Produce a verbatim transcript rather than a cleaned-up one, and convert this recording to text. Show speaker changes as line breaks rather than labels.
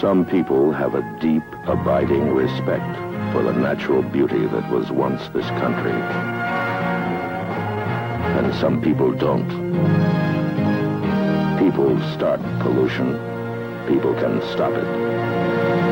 Some people have a deep, abiding respect for the natural beauty that was once this country. And some people don't. People start pollution. People can stop it.